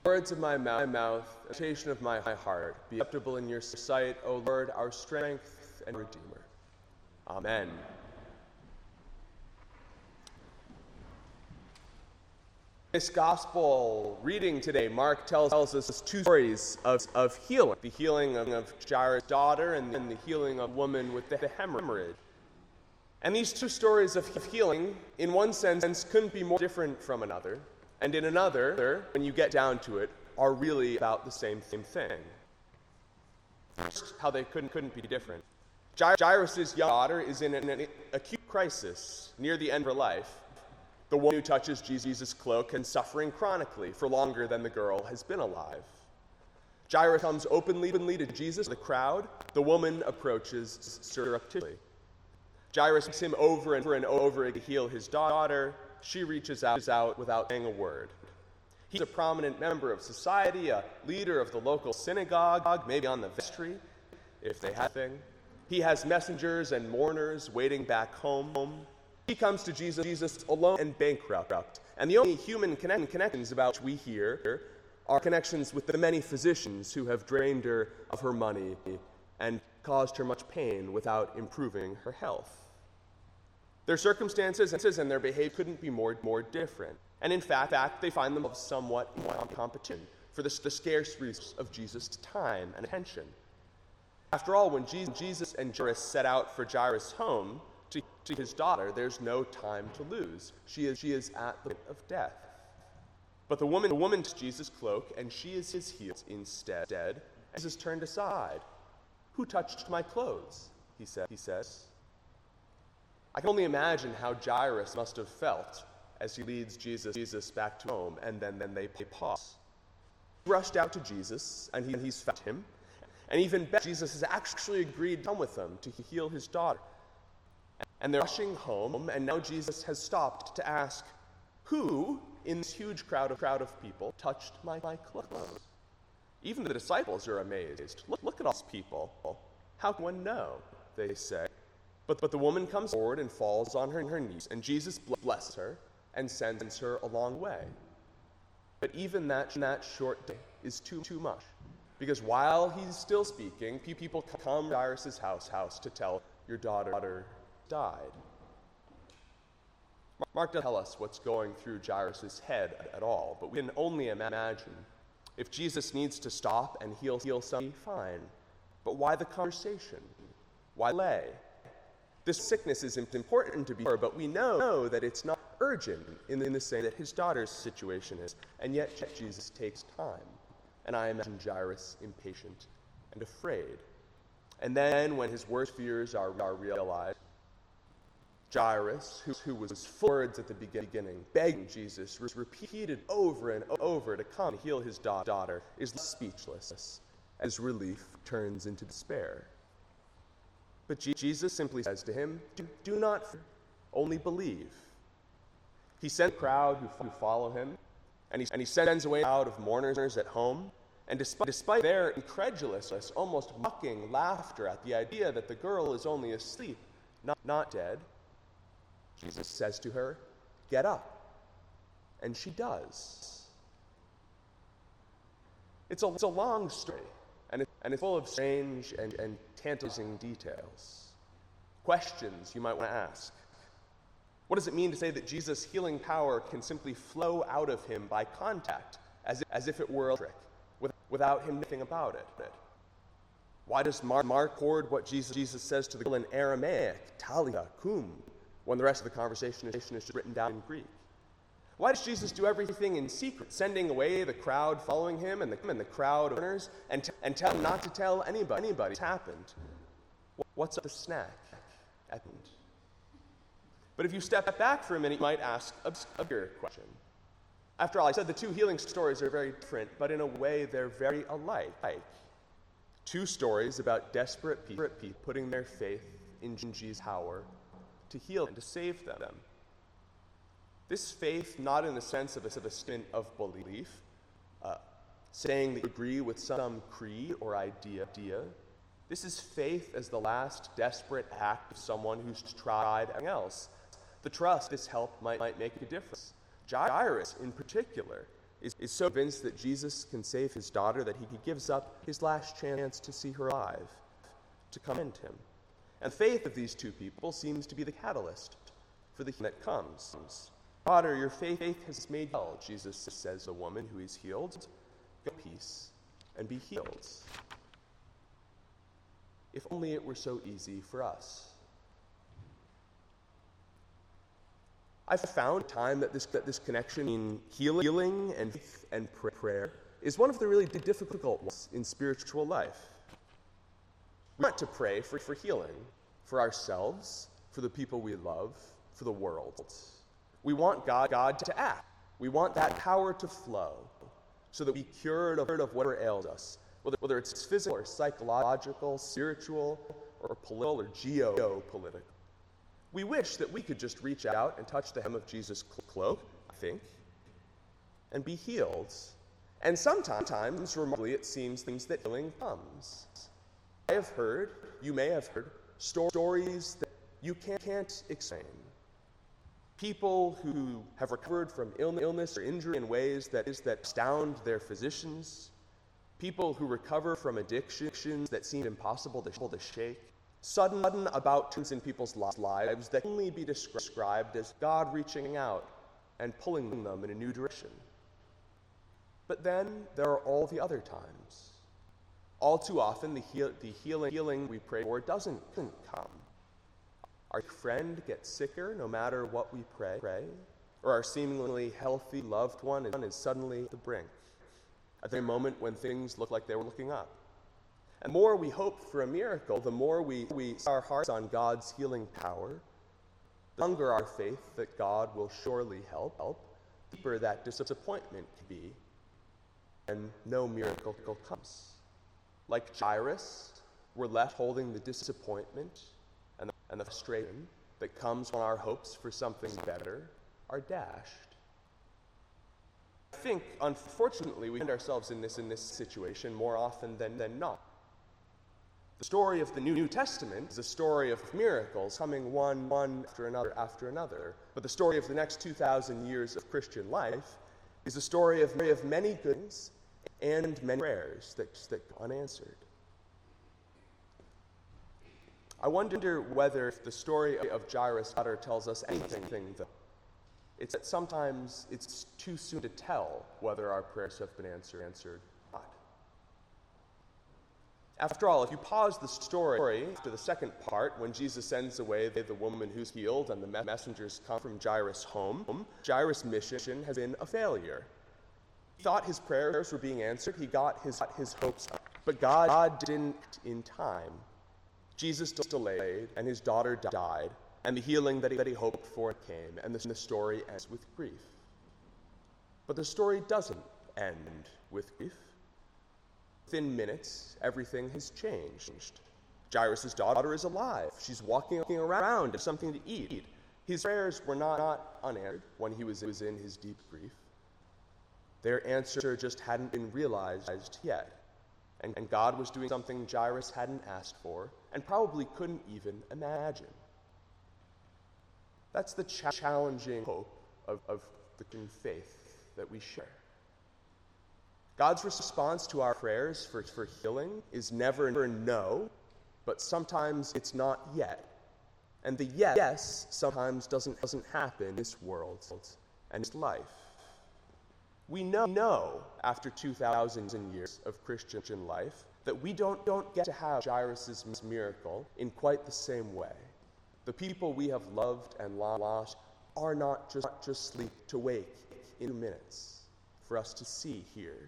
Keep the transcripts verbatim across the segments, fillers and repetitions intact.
Words of my mouth, my mouth, meditation of my heart, be acceptable in your sight, O Lord, our strength and Redeemer. Amen. This gospel reading today, Mark tells, tells us two stories of, of healing. The healing of, of Jairus' daughter and then the healing of a woman with the hemorrhage. And these two stories of healing, in one sense, couldn't be more different from another. And in another, when you get down to it, are really about the same, same thing. First, how they couldn't, couldn't be different. Jairus' young daughter is in an, an acute crisis near the end of her life. The woman who touches Jesus' cloak and suffering chronically for longer than the girl has been alive. Jairus comes openly, openly to Jesus, the crowd. The woman approaches surreptitiously. Jairus takes him over and over and over to heal his daughter. She reaches out, out without saying a word. He's a prominent member of society, a leader of the local synagogue, maybe on the vestry, if they have a thing. He has messengers and mourners waiting back home. He comes to Jesus, Jesus alone and bankrupt. And the only human connect- connections about which we hear are connections with the many physicians who have drained her of her money and caused her much pain without improving her health. Their circumstances and their behavior couldn't be more, more different. And in fact, fact, they find themselves somewhat in competition for the, the scarce resource of Jesus' time and attention. After all, when Jesus and Jairus set out for Jairus' home to, to his daughter, there's no time to lose. She is, she is at the point of death. But the woman, the woman takes Jesus' cloak, and she is his healed instead. And Jesus turned aside. "Who touched my clothes?" He said. He says. I can only imagine how Jairus must have felt as he leads Jesus, Jesus back to home, and then, then they pause. He rushed out to Jesus, and, he, and he's found him. And even better, Jesus has actually agreed to come with them to heal his daughter. And they're rushing home, and now Jesus has stopped to ask, who in this huge crowd of, crowd of people touched my, my clothes? Even the disciples are amazed. Look, look at all these people. How can one know? They say. But, but the woman comes forward and falls on her, her knees, and Jesus blesses her and sends her a long way. But even that, that short day is too, too much. Because while he's still speaking, people come to Jairus' house, house to tell, your daughter, daughter died. Mark doesn't tell us what's going through Jairus' head at all, but we can only imagine. If Jesus needs to stop and heal, heal somebody, fine. But why the conversation? Why delay? This sickness is important to be sure, but we know that it's not urgent in the same that his daughter's situation is, and yet Jesus takes time. And I imagine Jairus impatient and afraid. And then when his worst fears are, are realized, Jairus, who, who was full of words at the beginning, begging Jesus, was repeated over and over to come and heal his da- daughter, is speechless as relief turns into despair. But G- Jesus simply says to him, do, do not fear, only believe. He sent a crowd who, who follow him, and he, and he sends away a crowd of mourners at home, and despite, despite their incredulous, almost mocking laughter at the idea that the girl is only asleep, not, not dead, Jesus says to her, get up. And she does. It's a, it's a long story, and, it, and it's full of strange and, and tantalizing details. Questions you might want to ask. What does it mean to say that Jesus' healing power can simply flow out of him by contact, as if, as if it were a trick, with, without him knowing about it? Why does Mark, Mark record what Jesus, Jesus says to the girl in Aramaic, Talitha cum, when the rest of the conversation is, is just written down in Greek? Why does Jesus do everything in secret, sending away the crowd following him and the, and the crowd of mourners, and, t- and tell him not to tell anybody, anybody what's happened? What's up the snack at the end? But if you step back for a minute, you might ask a, a bigger question. After all, I said the two healing stories are very different, but in a way they're very alike. Two stories about desperate people putting their faith in Jesus' power to heal and to save them. This faith, not in the sense of a, of a statement of belief, uh, saying that you agree with some creed or idea. This is faith as the last desperate act of someone who's tried everything else. The trust this help might, might make a difference. Jairus, in particular, is, is so convinced that Jesus can save his daughter that he gives up his last chance to see her alive, to commend him. And the faith of these two people seems to be the catalyst for the healing that comes. Daughter, your faith has made you well, Jesus says to the woman who is healed. Go in peace and be healed. If only it were so easy for us. I've found time that this, that this connection in healing and faith and prayer is one of the really difficult ones in spiritual life. We want to pray for, for healing, for ourselves, for the people we love, for the world. We want God, God to act. We want that power to flow so that we be cured of, of whatever ails us, whether, whether it's physical or psychological, spiritual or political or geopolitical. We wish that we could just reach out and touch the hem of Jesus' cloak, I think, and be healed. And sometimes, remarkably, it seems things that healing comes. I have heard, you may have heard, stories that you can't, can't explain. People who have recovered from illness or injury in ways that is that astound their physicians. People who recover from addictions that seem impossible to, to shake. Sudden, sudden about turns in people's lives that can only be described as God reaching out and pulling them in a new direction. But then there are all the other times. All too often, the, heal, the healing, healing we pray for doesn't, doesn't come. Our friend gets sicker no matter what we pray, pray, or our seemingly healthy loved one is, is suddenly at the brink, at the moment when things look like they were looking up. And the more we hope for a miracle, the more we, we set our hearts on God's healing power, the stronger our faith that God will surely help, help, the deeper that disappointment can be, and no miracle comes. Like Jairus, we're left holding the disappointment and the, and the frustration that comes when our hopes for something better are dashed. I think, unfortunately, we find ourselves in this, in this situation more often than, than not. The story of the New, New Testament is a story of miracles coming one, one after another after another. But the story of the next two thousand years of Christian life is a story of, of many good things and many prayers that, that go unanswered. I wonder whether the story of Jairus' daughter tells us anything, though. It's that sometimes it's too soon to tell whether our prayers have been answered, answered or not. After all, if you pause the story to the second part, when Jesus sends away the woman who's healed and the messengers come from Jairus' home, Jairus' mission has been a failure. He thought his prayers were being answered. He got his, his hopes up. But God, God didn't in time. Jesus delayed, and his daughter died, and the healing that he, that he hoped for came, and the, the story ends with grief. But the story doesn't end with grief. Within minutes, everything has changed. Jairus' daughter is alive. She's walking around with something to eat. His prayers were not, not unanswered when he was, was in his deep grief. Their answer just hadn't been realized yet. And, and God was doing something Jairus hadn't asked for and probably couldn't even imagine. That's the cha- challenging hope of, of the faith that we share. God's response to our prayers for, for healing is never, never no, but sometimes it's not yet. And the yes, yes sometimes doesn't, doesn't happen in this world and this life. We know, know after two thousand years of Christian life that we don't, don't get to have Jairus' miracle in quite the same way. The people we have loved and lost are not just, not just sleep to wake in minutes for us to see here.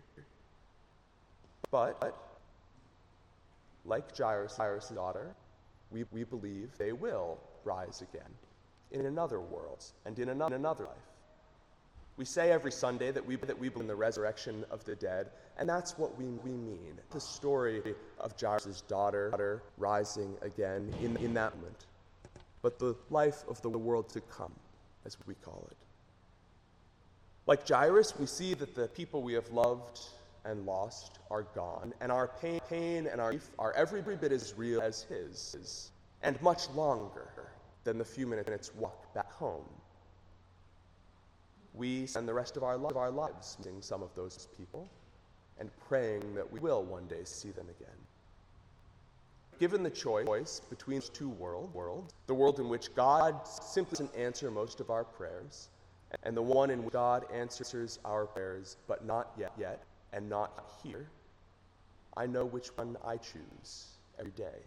But, like Jairus' Jairus' daughter, we, we believe they will rise again in another world and in another, another life. We say every Sunday that we, that we believe in the resurrection of the dead, and that's what we, we mean. The story of Jairus' daughter, daughter rising again in, in that moment. But the life of the world to come, as we call it. Like Jairus, we see that the people we have loved and lost are gone, and our pain, pain and our grief are every bit as real as his, and much longer than the few minutes walk back home. we spend the rest of our, li- of our lives missing some of those people and praying that we will one day see them again. Given the choice between those two world, worlds, the world in which God simply doesn't answer most of our prayers, and the one in which God answers our prayers, but not yet, yet, and not here, I know which one I choose every day.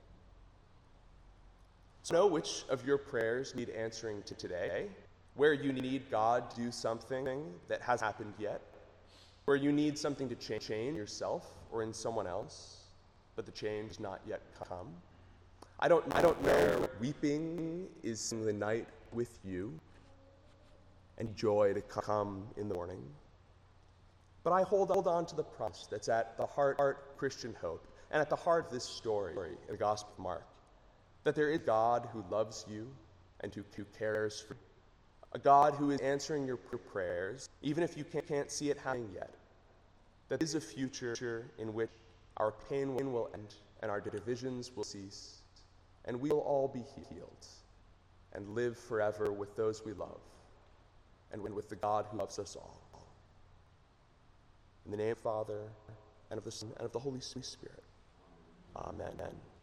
So know which of your prayers need answering to today, where you need God to do something that hasn't happened yet, where you need something to change in yourself or in someone else, but the change has not yet come. I don't, I don't know where weeping is in the night with you and joy to come in the morning. But I hold, hold on to the promise that's at the heart of Christian hope and at the heart of this story in the Gospel of Mark, that there is a God who loves you and who, who cares for you, a God who is answering your prayers, even if you can't, can't see it happening yet, that there is a future in which our pain will end and our divisions will cease, and we will all be healed and live forever with those we love and with the God who loves us all. In the name of the Father, and of the Son, and of the Holy Spirit. Amen.